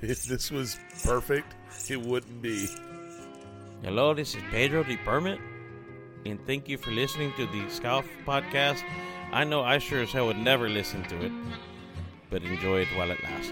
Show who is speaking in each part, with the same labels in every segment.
Speaker 1: If this was perfect, it wouldn't be.
Speaker 2: Hello, this is Pedro the Permit, and thank you for listening to the Scoff Podcast. I know I sure as hell would never listen to it, but enjoy it while it lasts.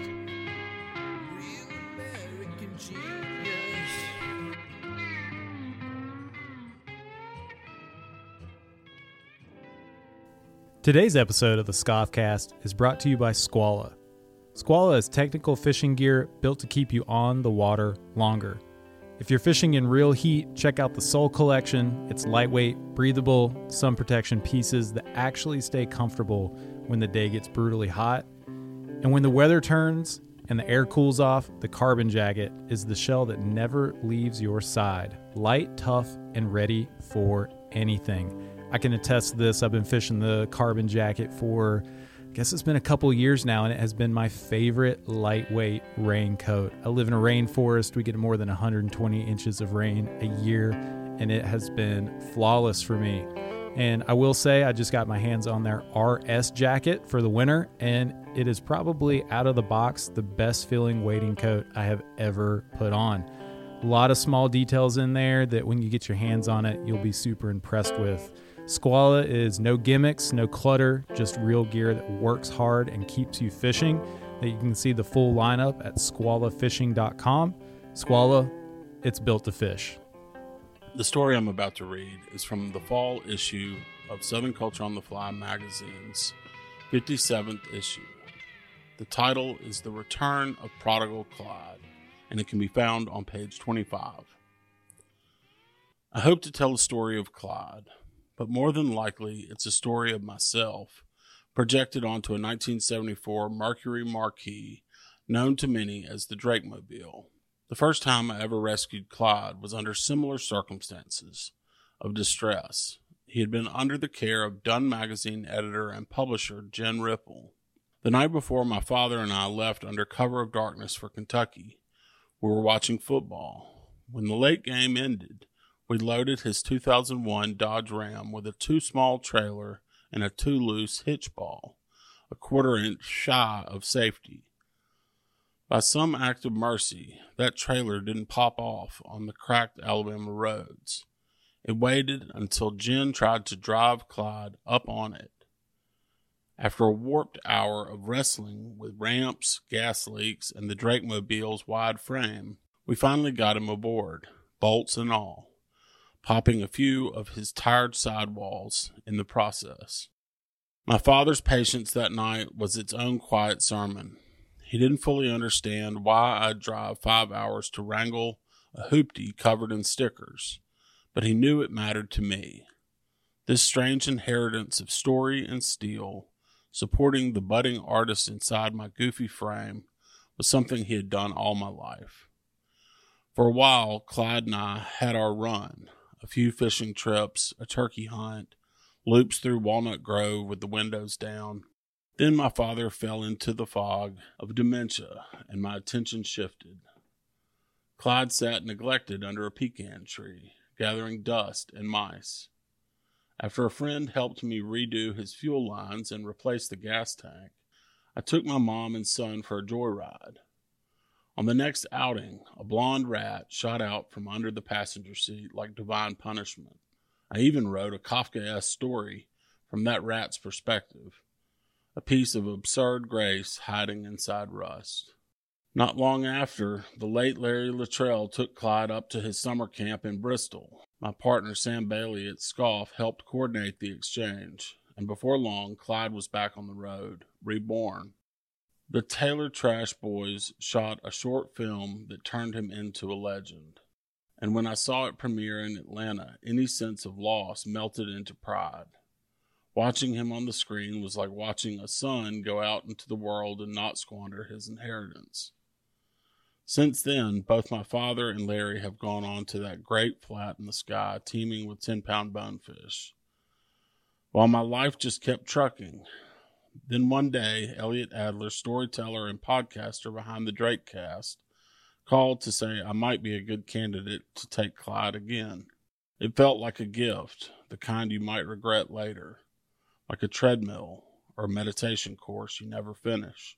Speaker 3: Today's episode of the Scoffcast is brought to you by Squala. Squala is technical fishing gear built to keep you on the water longer. If you're fishing in real heat, check out the Soul Collection. It's lightweight, breathable, sun protection pieces that actually stay comfortable when the day gets brutally hot. And when the weather turns and the air cools off, the Carbon Jacket is the shell that never leaves your side. Light, tough, and ready for anything. I can attest to this. I've been fishing the Carbon Jacket for, I guess it's been a couple years now, and it has been my favorite lightweight raincoat. I live in a rainforest. We get more than 120 inches of rain a year, and it has been flawless for me. And I will say I just got my hands on their RS jacket for the winter, and it is probably out of the box the best feeling wading coat I have ever put on. A lot of small details in there that when you get your hands on it, you'll be super impressed with. Squala is no gimmicks, no clutter, just real gear that works hard and keeps you fishing. That you can see the full lineup at squalafishing.com. Squala, it's built to fish.
Speaker 4: The story I'm about to read is from the fall issue of Southern Culture on the Fly magazine's 57th issue. The title is The Return of Prodigal Clyde, and it can be found on page 25. I hope to tell the story of Clyde, but more than likely it's a story of myself, projected onto a 1974 Mercury Marquis, known to many as the Drakemobile. The first time I ever rescued Clyde was under similar circumstances of distress. He had been under the care of Dun magazine editor and publisher Jen Ripple. The night before my father and I left under cover of darkness for Kentucky, we were watching football. When the late game ended, we loaded his 2001 Dodge Ram with a too small trailer and a too loose hitch ball, a quarter-inch shy of safety. By some act of mercy, that trailer didn't pop off on the cracked Alabama roads. It waited until Jen tried to drive Clyde up on it. After a warped hour of wrestling with ramps, gas leaks, and the Drakemobile's wide frame, we finally got him aboard, bolts and all, popping a few of his tired sidewalls in the process. My father's patience that night was its own quiet sermon. He didn't fully understand why I'd drive 5 hours to wrangle a hoopty covered in stickers, but he knew it mattered to me. This strange inheritance of story and steel, supporting the budding artist inside my goofy frame, was something he had done all my life. For a while, Clyde and I had our run. A few fishing trips, a turkey hunt, loops through Walnut Grove with the windows down. Then my father fell into the fog of dementia, and my attention shifted. Clyde sat neglected under a pecan tree, gathering dust and mice. After a friend helped me redo his fuel lines and replace the gas tank, I took my mom and son for a joyride. On the next outing, a blonde rat shot out from under the passenger seat like divine punishment. I even wrote a Kafkaesque story from that rat's perspective, a piece of absurd grace hiding inside rust. Not long after, the late Larry Luttrell took Clyde up to his summer camp in Bristol. My partner Sam Bailey at Scoff helped coordinate the exchange, and before long, Clyde was back on the road, reborn. The Taylor Trash Boys shot a short film that turned him into a legend. And when I saw it premiere in Atlanta, any sense of loss melted into pride. Watching him on the screen was like watching a son go out into the world and not squander his inheritance. Since then, both my father and Larry have gone on to that great flat in the sky teeming with 10-pound bonefish, while my life just kept trucking. Then one day, Elliot Adler, storyteller and podcaster behind the Drakecast, called to say I might be a good candidate to take Clyde again. It felt like a gift, the kind you might regret later, like a treadmill or a meditation course you never finish.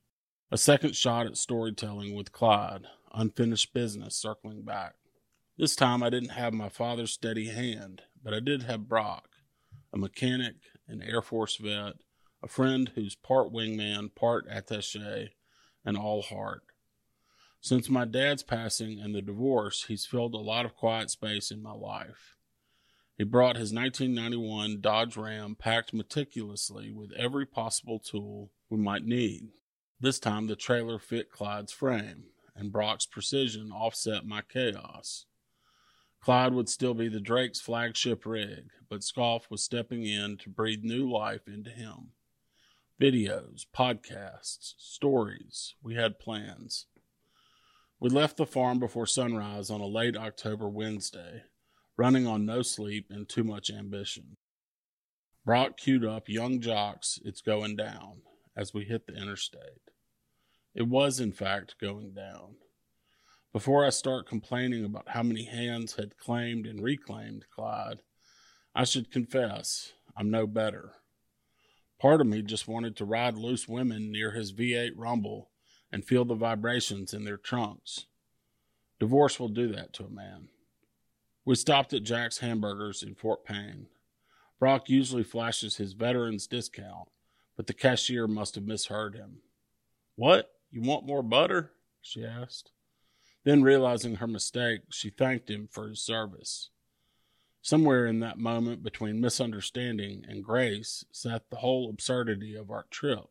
Speaker 4: A second shot at storytelling with Clyde, unfinished business circling back. This time I didn't have my father's steady hand, but I did have Brock, a mechanic, an Air Force vet, a friend who's part wingman, part attaché, and all heart. Since my dad's passing and the divorce, he's filled a lot of quiet space in my life. He brought his 1991 Dodge Ram packed meticulously with every possible tool we might need. This time the trailer fit Clyde's frame, and Brock's precision offset my chaos. Clyde would still be the Drake's flagship rig, but Scoff was stepping in to breathe new life into him. Videos, podcasts, stories. We had plans. We left the farm before sunrise on a late October Wednesday, running on no sleep and too much ambition. Brock queued up Young Jock's It's Going Down as we hit the interstate. It was, in fact, going down. Before I start complaining about how many hands had claimed and reclaimed Clyde, I should confess I'm no better. Part of me just wanted to ride loose women near his V8 Rumble and feel the vibrations in their trunks. Divorce will do that to a man. We stopped at Jack's Hamburgers in Fort Payne. Brock usually flashes his veteran's discount, but the cashier must have misheard him. "What? You want more butter?" she asked. Then, realizing her mistake, she thanked him for his service. Somewhere in that moment between misunderstanding and grace sat the whole absurdity of our trip.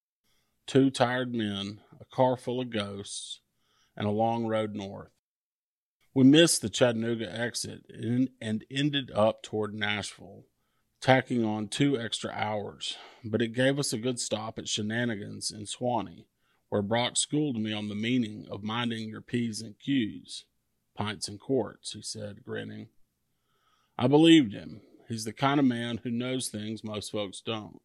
Speaker 4: 2 tired men, a car full of ghosts, and a long road north. We missed the Chattanooga exit and ended up toward Nashville, tacking on 2 extra hours, but it gave us a good stop at Shenanigans in Swanee, where Brock schooled me on the meaning of minding your P's and Q's. "Pints and quarts," he said, grinning. I believed him. He's the kind of man who knows things most folks don't.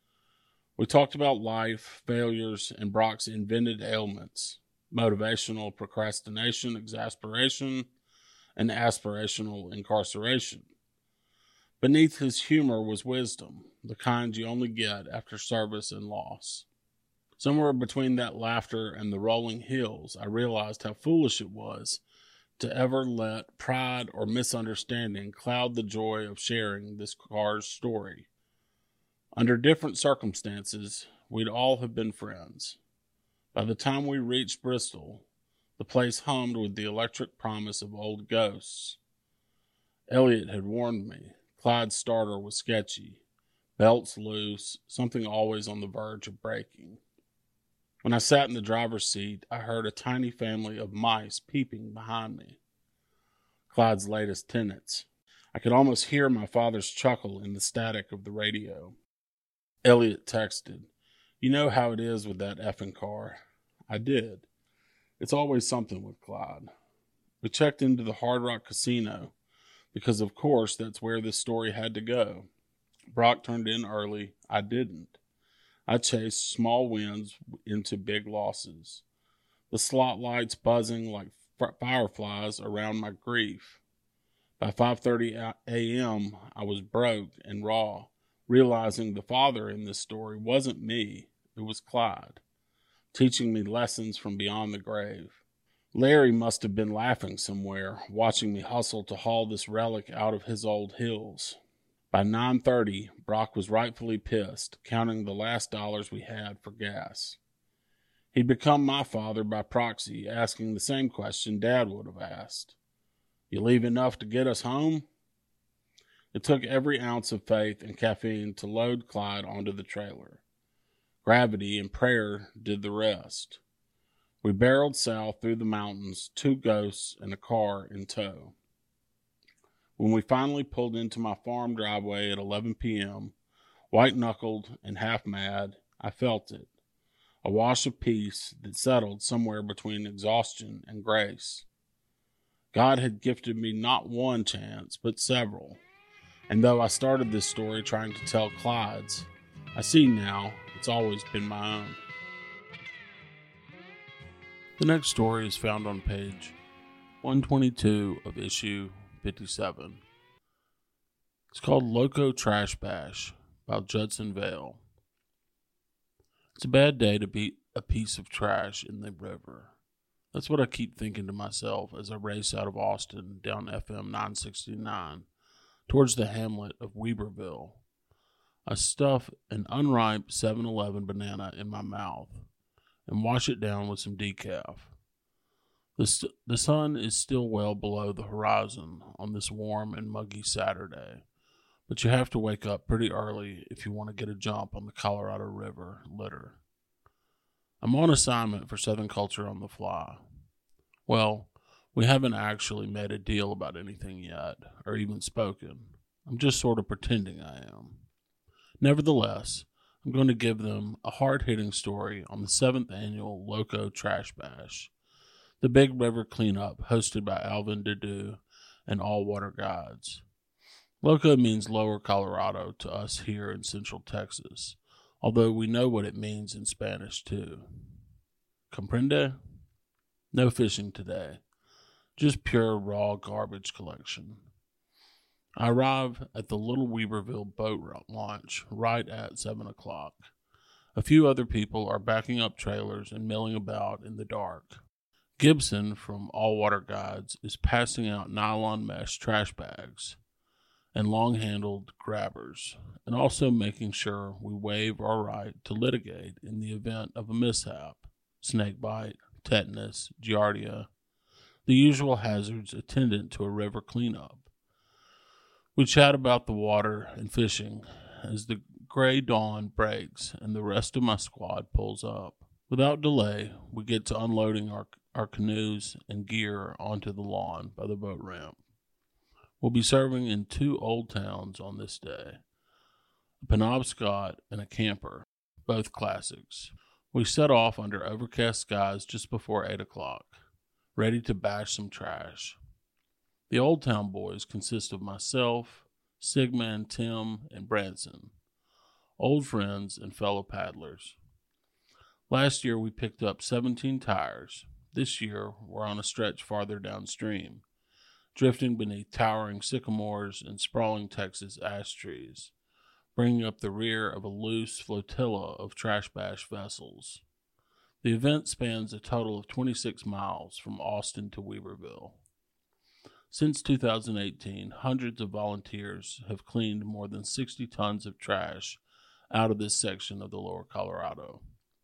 Speaker 4: We talked about life, failures, and Brock's invented ailments: motivational procrastination, exasperation, and aspirational incarceration. Beneath his humor was wisdom, the kind you only get after service and loss. Somewhere between that laughter and the rolling hills, I realized how foolish it was to ever let pride or misunderstanding cloud the joy of sharing this car's story. Under different circumstances, we'd all have been friends. By the time we reached Bristol, the place hummed with the electric promise of old ghosts. Elliot had warned me. Clyde's starter was sketchy. Belts loose, something always on the verge of breaking. When I sat in the driver's seat, I heard a tiny family of mice peeping behind me. Clyde's latest tenants. I could almost hear my father's chuckle in the static of the radio. Elliot texted, "You know how it is with that effing car." I did. It's always something with Clyde. We checked into the Hard Rock Casino because, of course, that's where this story had to go. Brock turned in early. I didn't. I chased small wins into big losses. The slot lights buzzing like fireflies around my grief. By 5:30 a.m., I was broke and raw, realizing the father in this story wasn't me, it was Clyde, teaching me lessons from beyond the grave. Larry must have been laughing somewhere, watching me hustle to haul this relic out of his old hills. By 9:30, Brock was rightfully pissed, counting the last dollars we had for gas. He'd become my father by proxy, asking the same question Dad would have asked. "You leave enough to get us home?" It took every ounce of faith and caffeine to load Clyde onto the trailer. Gravity and prayer did the rest. We barreled south through the mountains, 2 ghosts and a car in tow. When we finally pulled into my farm driveway at 11 p.m., white-knuckled and half-mad, I felt it. A wash of peace that settled somewhere between exhaustion and grace. God had gifted me not one chance, but several. And though I started this story trying to tell Clyde's, I see now it's always been my own. The next story is found on page 122 of issue 57. It's called Loco Trash Bash by Judson Vale. It's a bad day to be a piece of trash in the river. That's what I keep thinking to myself as I race out of Austin down FM 969 towards the hamlet of Weberville. I stuff an unripe 7-Eleven banana in my mouth and wash it down with some decaf. The sun is still well below the horizon on this warm and muggy Saturday, but you have to wake up pretty early if you want to get a jump on the Colorado River litter. I'm on assignment for Southern Culture on the Fly. Well, we haven't actually made a deal about anything yet, or even spoken. I'm just sort of pretending I am. Nevertheless, I'm going to give them a hard-hitting story on the 7th annual Loco Trash Bash, the big river cleanup hosted by Alvin Dedew and All Water Guides. Loco means Lower Colorado to us here in Central Texas, although we know what it means in Spanish too. Comprende? No fishing today, just pure raw garbage collection. I arrive at the Little Weberville boat launch right at 7 o'clock. A few other people are backing up trailers and milling about in the dark. Gibson from All Water Guides is passing out nylon mesh trash bags and long-handled grabbers, and also making sure we waive our right to litigate in the event of a mishap, snake bite, tetanus, giardia, the usual hazards attendant to a river cleanup. We chat about the water and fishing as the gray dawn breaks and the rest of my squad pulls up. Without delay, we get to unloading our canoes and gear onto the lawn by the boat ramp. We'll be serving in 2 old towns on this day, a Penobscot and a Camper, both classics. We set off under overcast skies just before 8 o'clock, ready to bash some trash. The Old Town boys consist of myself, Sigman, Tim, and Branson, old friends and fellow paddlers. Last year we picked up 17 tires. This year we're on a stretch farther downstream, drifting beneath towering sycamores and sprawling Texas ash trees, bringing up the rear of a loose flotilla of trash bash vessels. The event spans a total of 26 miles from Austin to Weberville. Since 2018, hundreds of volunteers have cleaned more than 60 tons of trash out of this section of the Lower Colorado.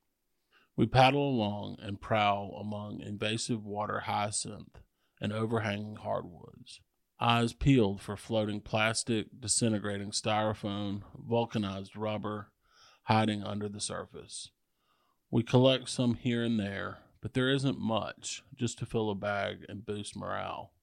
Speaker 4: We paddle along and prowl among invasive water hyacinth and overhanging hardwoods, eyes peeled for floating plastic, disintegrating styrofoam, vulcanized rubber, hiding under the surface. We collect some here and there, but there isn't much, just to fill a bag and boost morale.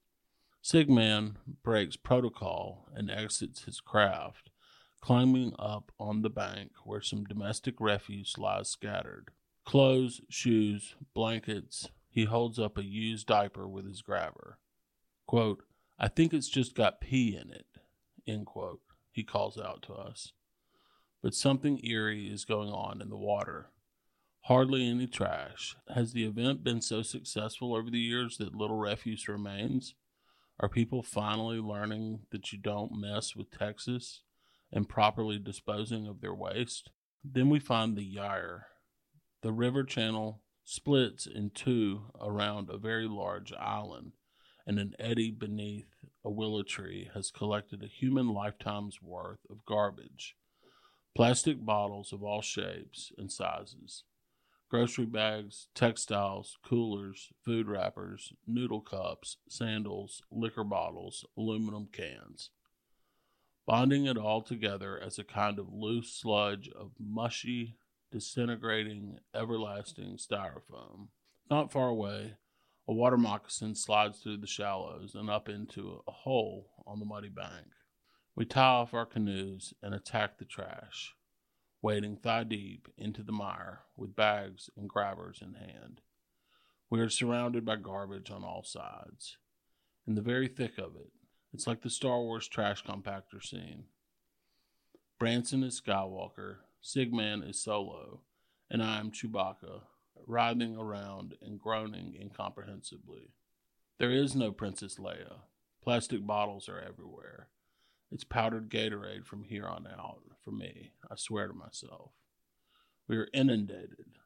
Speaker 4: Sigman breaks protocol and exits his craft, climbing up on the bank where some domestic refuse lies scattered. Clothes, shoes, blankets. He holds up a used diaper with his grabber. Quote, "I think it's just got pee in it," end quote, he calls out to us. But something eerie is going on in the water. Hardly any trash. Has the event been so successful over the years that little refuse remains? Are people finally learning that you don't mess with Texas and properly disposing of their waste? Then we find the Yire. The river channel splits in two around a very large island, and an eddy beneath a willow tree has collected a human lifetime's worth of garbage. Plastic bottles of all shapes and sizes. Grocery bags, textiles, coolers, food wrappers, noodle cups, sandals, liquor bottles, aluminum cans. Bonding it all together as a kind of loose sludge of mushy, disintegrating, everlasting styrofoam. Not far away, a water moccasin slides through the shallows and up into a hole on the muddy bank. We tie off our canoes and attack the trash, wading thigh-deep into the mire with bags and grabbers in hand. We are surrounded by garbage on all sides. In the very thick of it, it's like the Star Wars trash compactor scene. Branson is Skywalker, Sigman is Solo, and I am Chewbacca, writhing around and groaning incomprehensibly. There is no Princess Leia. Plastic bottles are everywhere. It's powdered Gatorade from here on out, for me, I swear to myself. We are inundated,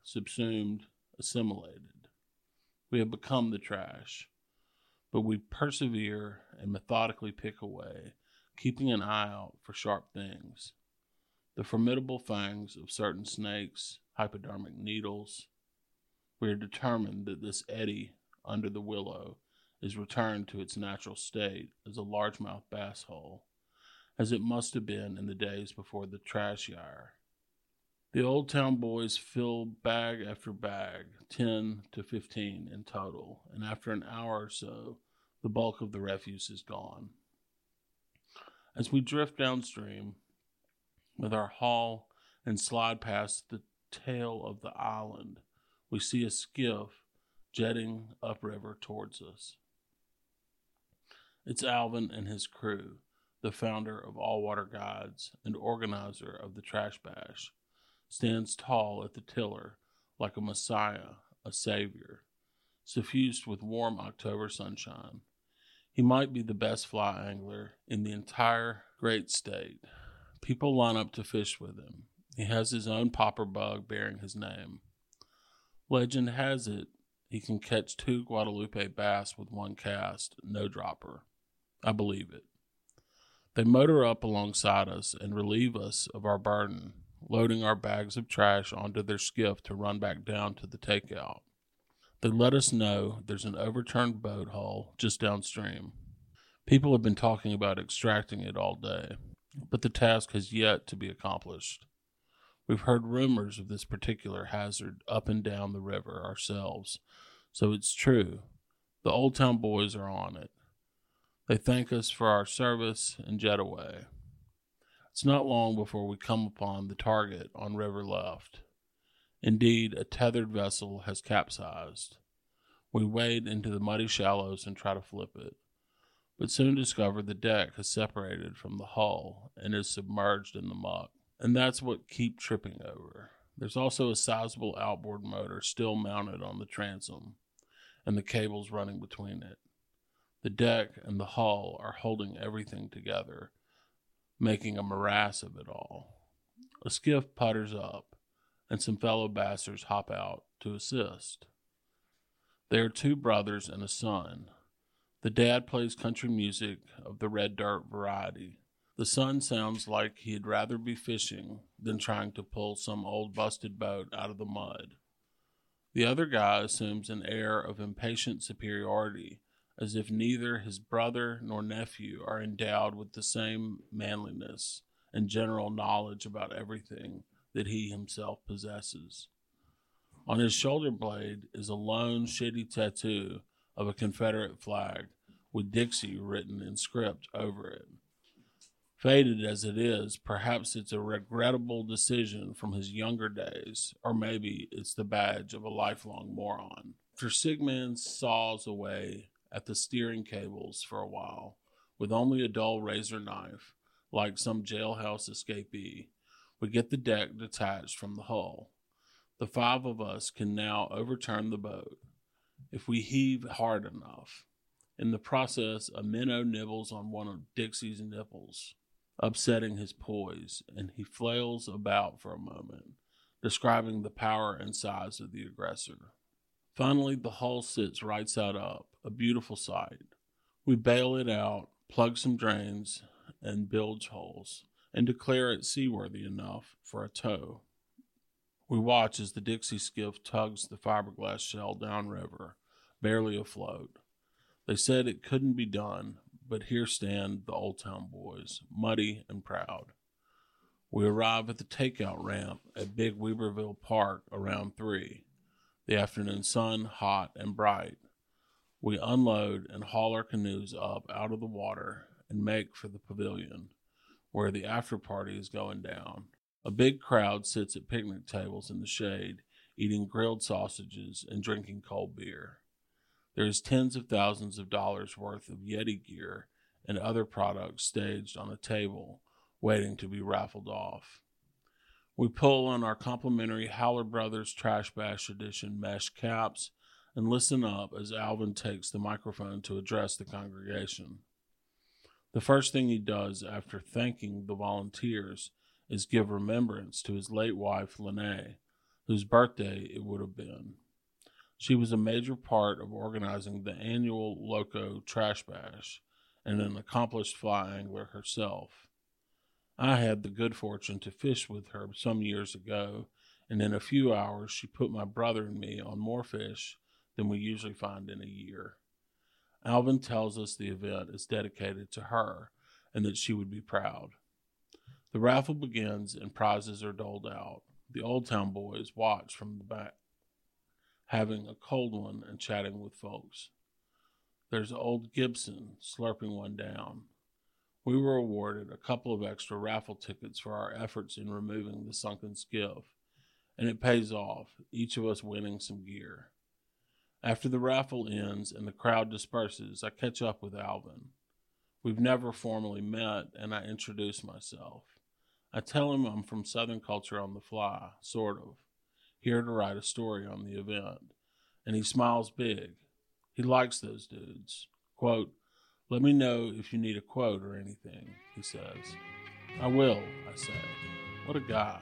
Speaker 4: subsumed, assimilated. We have become the trash, but we persevere and methodically pick away, keeping an eye out for sharp things. The formidable fangs of certain snakes, hypodermic needles. We are determined that this eddy under the willow is returned to its natural state as a largemouth bass hole, as it must have been in the days before the trash yard. The Old Town boys fill bag after bag, 10 to 15 in total, and after an hour or so, the bulk of the refuse is gone. As we drift downstream with our haul and slide past the tail of the island, we see a skiff jetting upriver towards us. It's Alvin and his crew, the founder of All Water Guides and organizer of the Trash Bash, stands tall at the tiller like a messiah, a savior, suffused with warm October sunshine. He might be the best fly angler in the entire great state. People line up to fish with him. He has his own popper bug bearing his name. Legend has it he can catch 2 Guadalupe bass with one cast, no dropper. I believe it. They motor up alongside us and relieve us of our burden, loading our bags of trash onto their skiff to run back down to the takeout. They let us know there's an overturned boat hull just downstream. People have been talking about extracting it all day, but the task has yet to be accomplished. We've heard rumors of this particular hazard up and down the river ourselves, so it's true. The Old Town boys are on it. They thank us for our service and jet away. It's not long before we come upon the target on river left. Indeed, a tethered vessel has capsized. We wade into the muddy shallows and try to flip it, but soon discover the deck has separated from the hull and is submerged in the muck. And that's what keep tripping over. There's also a sizable outboard motor still mounted on the transom, and the cables running between it. The deck and the hull are holding everything together, making a morass of it all. A skiff putters up, and some fellow bassers hop out to assist. They are 2 brothers and a son. The dad plays country music of the red dirt variety. The son sounds like he'd rather be fishing than trying to pull some old busted boat out of the mud. The other guy assumes an air of impatient superiority, as if neither his brother nor nephew are endowed with the same manliness and general knowledge about everything that he himself possesses. On his shoulder blade is a lone, shitty tattoo of a Confederate flag with Dixie written in script over it. Faded as it is, perhaps it's a regrettable decision from his younger days, or maybe it's the badge of a lifelong moron. After Sigmund saws away at the steering cables for a while, with only a dull razor knife, like some jailhouse escapee, we get the deck detached from the hull. The 5 of us can now overturn the boat, if we heave hard enough. In the process, a minnow nibbles on one of Dixie's nipples, upsetting his poise, and he flails about for a moment, describing the power and size of the aggressor. Finally, the hull sits right side up, a beautiful sight. We bail it out, plug some drains and bilge holes, and declare it seaworthy enough for a tow. We watch as the Dixie skiff tugs the fiberglass shell downriver, barely afloat. They said it couldn't be done, but here stand the Old Town boys, muddy and proud. We arrive at the takeout ramp at Big Weaverville Park around 3. The afternoon sun hot and bright. We unload and haul our canoes up out of the water and make for the pavilion, where the after party is going down. A big crowd sits at picnic tables in the shade, eating grilled sausages and drinking cold beer. There is tens of thousands of dollars worth of Yeti gear and other products staged on a table, waiting to be raffled off. We pull on our complimentary Howler Brothers Trash Bash Edition mesh caps and listen up as Alvin takes the microphone to address the congregation. The first thing he does after thanking the volunteers is give remembrance to his late wife, Lene, whose birthday it would have been. She was a major part of organizing the annual Loco Trash Bash and an accomplished fly angler herself. I had the good fortune to fish with her some years ago, and in a few hours she put my brother and me on more fish than we usually find in a year. Alvin tells us the event is dedicated to her and that she would be proud. The raffle begins and prizes are doled out. The Old Town boys watch from the back, having a cold one and chatting with folks. There's old Gibson slurping one down. We were awarded a couple of extra raffle tickets for our efforts in removing the sunken skiff, and it pays off, each of us winning some gear. After the raffle ends and the crowd disperses, I catch up with Alvin. We've never formally met, and I introduce myself. I tell him I'm from Southern Culture on the Fly, sort of, here to write a story on the event, and he smiles big. He likes those dudes. Quote, "Let me know if you need a quote or anything," he says. "I will," I say. What a guy.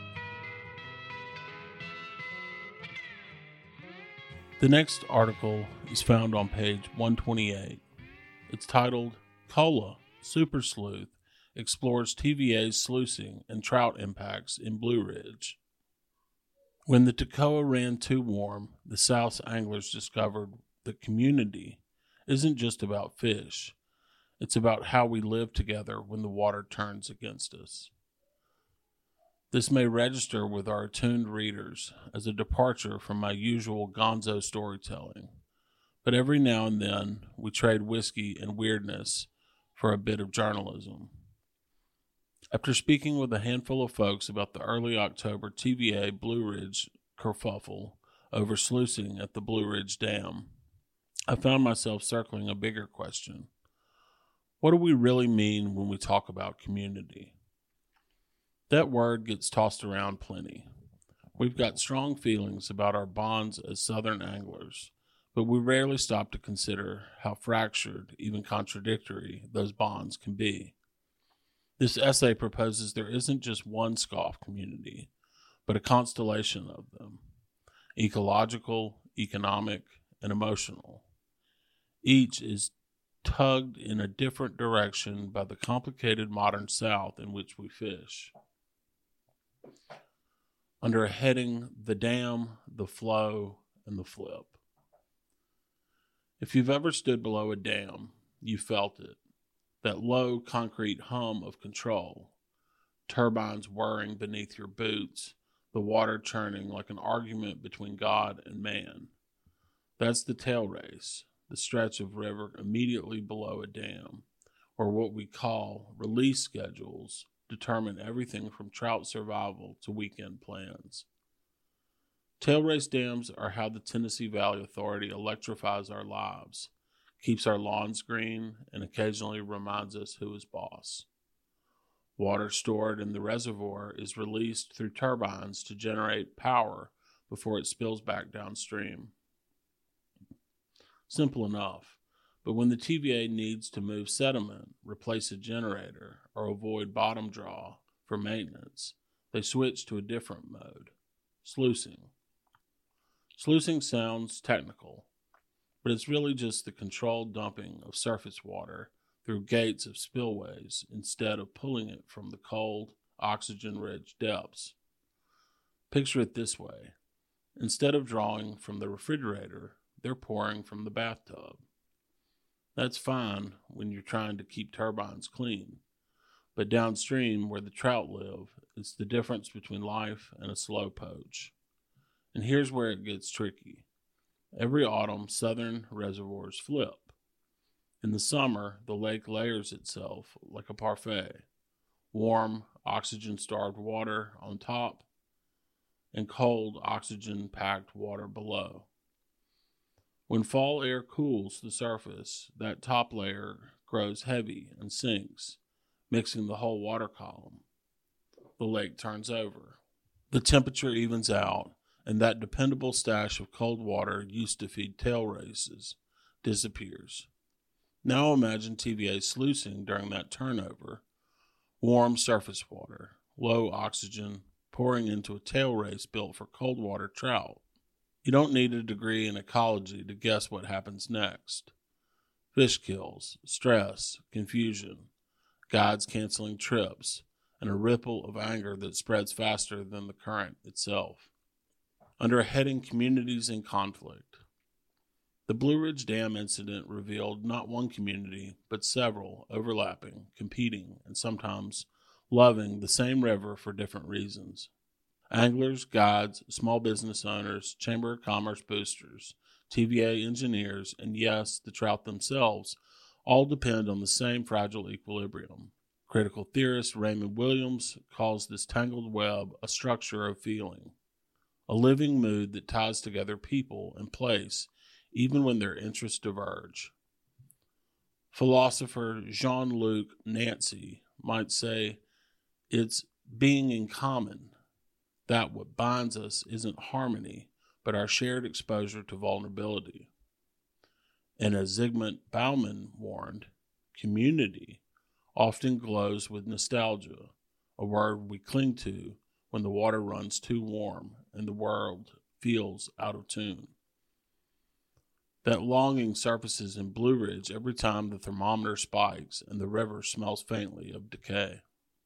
Speaker 4: The next article is found on page 128. It's titled, "Cola, Super Sleuth, Explores TVA's Sluicing and Trout Impacts in Blue Ridge." When the Toccoa ran too warm, the South's anglers discovered that community isn't just about fish. It's about how we live together when the water turns against us. This may register with our attuned readers as a departure from my usual gonzo storytelling, but every now and then we trade whiskey and weirdness for a bit of journalism. After speaking with a handful of folks about the early October TVA Blue Ridge kerfuffle over sluicing at the Blue Ridge Dam, I found myself circling a bigger question. What do we really mean when we talk about community? That word gets tossed around plenty. We've got strong feelings about our bonds as Southern anglers, but we rarely stop to consider how fractured, even contradictory, those bonds can be. This essay proposes there isn't just one scoff community, but a constellation of them: ecological, economic, and emotional. Each is tugged in a different direction by the complicated modern South in which we fish. Under a heading, The Dam, the Flow, and the Flip. If you've ever stood below a dam, you felt it. That low concrete hum of control. Turbines whirring beneath your boots, the water churning like an argument between God and man. That's the tail race, the stretch of river immediately below a dam, or what we call release schedules, determine everything from trout survival to weekend plans. Tail race dams are how the Tennessee Valley Authority electrifies our lives, keeps our lawns green, and occasionally reminds us who is boss. Water stored in the reservoir is released through turbines to generate power before it spills back downstream. Simple enough. But when the TVA needs to move sediment, replace a generator, or avoid bottom draw for maintenance, they switch to a different mode: sluicing. Sluicing sounds technical, but it's really just the controlled dumping of surface water through gates of spillways instead of pulling it from the cold, oxygen-rich depths. Picture it this way. Instead of drawing from the refrigerator, they're pouring from the bathtub. That's fine when you're trying to keep turbines clean, but downstream where the trout live, it's the difference between life and a slow poach. And here's where it gets tricky. Every autumn, southern reservoirs flip. In the summer, the lake layers itself like a parfait. Warm, oxygen-starved water on top, and cold, oxygen-packed water below. When fall air cools the surface, that top layer grows heavy and sinks, mixing the whole water column. The lake turns over. The temperature evens out, and that dependable stash of cold water used to feed tail races disappears. Now imagine TVA sluicing during that turnover. Warm surface water, low oxygen, pouring into a tail race built for cold water trout. You don't need a degree in ecology to guess what happens next. Fish kills, stress, confusion, guides canceling trips, and a ripple of anger that spreads faster than the current itself. Under a heading Communities in Conflict, the Blue Ridge Dam incident revealed not one community, but several overlapping, competing, and sometimes loving the same river for different reasons. Anglers, guides, small business owners, Chamber of Commerce boosters, TVA engineers, and yes, the trout themselves all depend on the same fragile equilibrium. Critical theorist Raymond Williams calls this tangled web a structure of feeling, a living mood that ties together people and place even when their interests diverge. Philosopher Jean-Luc Nancy might say, it's being in common, that what binds us isn't harmony, but our shared exposure to vulnerability. And as Zygmunt Bauman warned, community often glows with nostalgia, a word we cling to when the water runs too warm and the world feels out of tune. That longing surfaces in Blue Ridge every time the thermometer spikes and the river smells faintly of decay.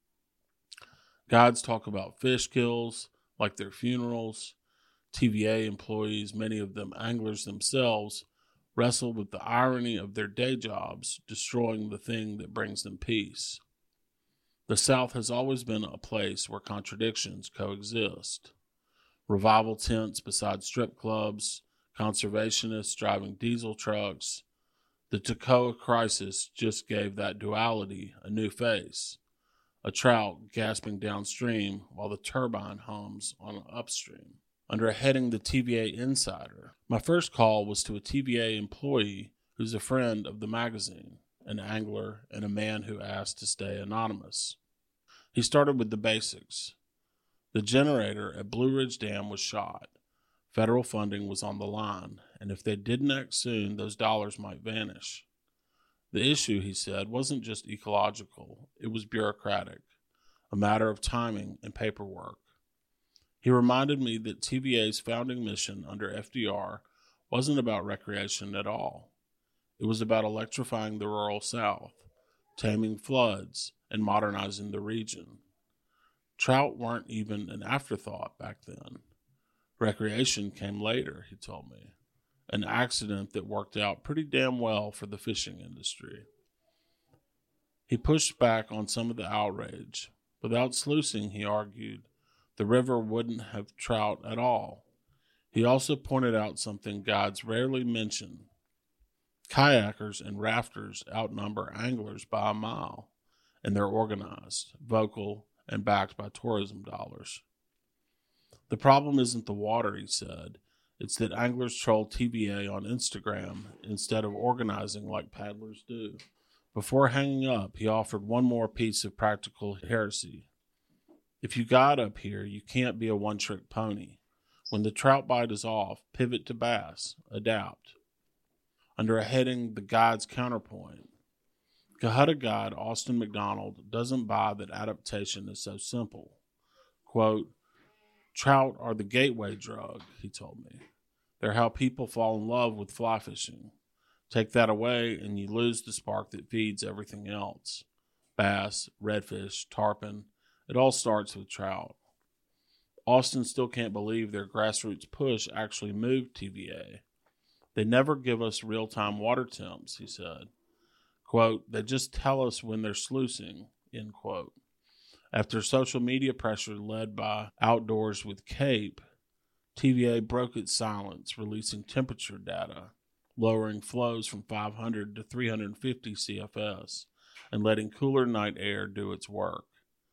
Speaker 4: Guides talk about fish kills like their funerals. TVA employees, many of them anglers themselves, wrestle with the irony of their day jobs destroying the thing that brings them peace. The South has always been a place where contradictions coexist. Revival tents beside strip clubs, conservationists driving diesel trucks. The Toccoa crisis just gave that duality a new face. A trout gasping downstream while the turbine hums on upstream. Under a heading, The TVA Insider, my first call was to a TVA employee who's a friend of the magazine, an angler, and a man who asked to stay anonymous. He started with the basics. The generator at Blue Ridge Dam was shot. Federal funding was on the line, and if they didn't act soon, those dollars might vanish. The issue, he said, wasn't just ecological, it was bureaucratic, a matter of timing and paperwork. He reminded me that TVA's founding mission under FDR wasn't about recreation at all. It was about electrifying the rural South, taming floods, and modernizing the region. Trout weren't even an afterthought back then. Recreation came later, he told me. An accident that worked out pretty damn well for the fishing industry. He pushed back on some of the outrage. Without sluicing, he argued, the river wouldn't have trout at all. He also pointed out something guides rarely mention. Kayakers and rafters outnumber anglers by a mile, and they're organized, vocal, and backed by tourism dollars. The problem isn't the water, he said. It's that anglers troll TVA on Instagram instead of organizing like paddlers do. Before hanging up, he offered one more piece of practical heresy. If you guide up here, you can't be a one-trick pony. When the trout bite is off, pivot to bass, adapt. Under a heading, The Guide's Counterpoint, Cohutta guide Austin McDonald doesn't buy that adaptation is so simple. Quote, trout are the gateway drug, he told me. They're how people fall in love with fly fishing. Take that away and you lose the spark that feeds everything else. Bass, redfish, tarpon, it all starts with trout. Austin still can't believe their grassroots push actually moved TVA. They never give us real-time water temps, he said. Quote, they just tell us when they're sluicing, end quote. After social media pressure led by Outdoors with Cape, TVA broke its silence, releasing temperature data, lowering flows from 500 to 350 CFS, and letting cooler night air do its work.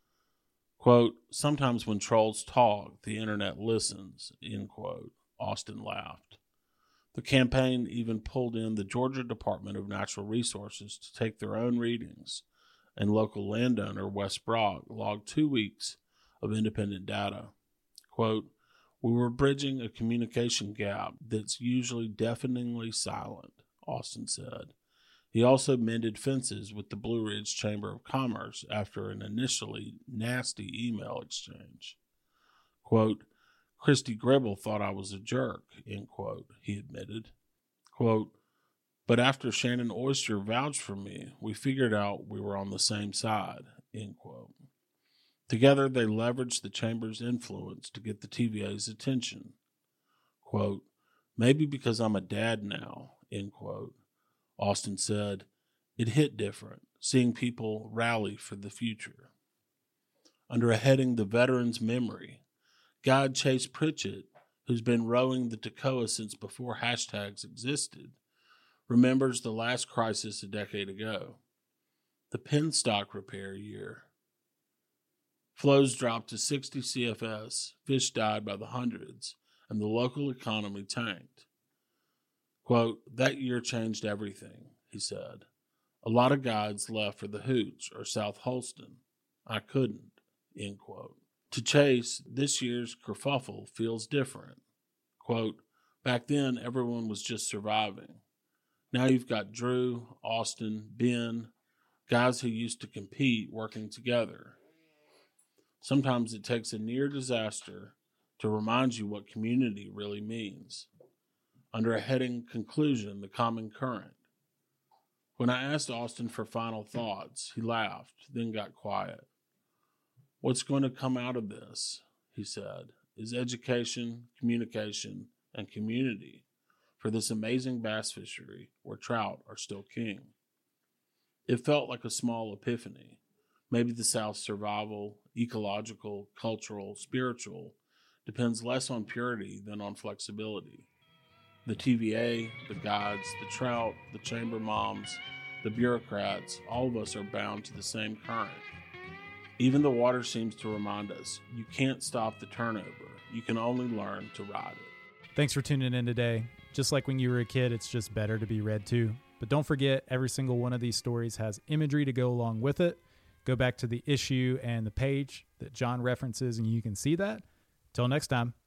Speaker 4: Quote, sometimes when trolls talk, the internet listens, end quote, Austin laughed. The campaign even pulled in the Georgia Department of Natural Resources to take their own readings, and local landowner Wes Brock logged 2 weeks of independent data. Quote, we were bridging a communication gap that's usually deafeningly silent, Austin said. He also mended fences with the Blue Ridge Chamber of Commerce after an initially nasty email exchange. Quote, Christy Gribble thought I was a jerk, end quote, he admitted. Quote, but after Shannon Oyster vouched for me, we figured out we were on the same side, end quote. Together, they leveraged the chamber's influence to get the TVA's attention. Quote, maybe because I'm a dad now, end quote. Austin said, it hit different, seeing people rally for the future. Under a heading, The Veteran's Memory, guide Chase Pritchett, who's been rowing the Toccoa since before hashtags existed, remembers the last crisis a decade ago, the penstock repair year. Flows dropped to 60 CFS, fish died by the hundreds, and the local economy tanked. Quote, that year changed everything, he said. A lot of guides left for the Hooch or South Holston. I couldn't, end quote. To Chase, this year's kerfuffle feels different. Quote, back then everyone was just surviving. Now you've got Drew, Austin, Ben, guys who used to compete working together. Sometimes it takes a near disaster to remind you what community really means. Under a heading, Conclusion, the Common Current. When I asked Austin for final thoughts, he laughed, then got quiet. What's going to come out of this, he said, is education, communication, and community for this amazing bass fishery where trout are still king. It felt like a small epiphany. Maybe the South's survival, ecological, cultural, spiritual, depends less on purity than on flexibility. The TVA, the guides, the trout, the chamber moms, the bureaucrats, all of us are bound to the same current. Even the water seems to remind us, you can't stop the turnover. You can only learn to ride it.
Speaker 3: Thanks for tuning in today. Just like when you were a kid, it's just better to be read to. But don't forget, every single one of these stories has imagery to go along with it. Go back to the issue and the page that John references, and you can see that. Till next time.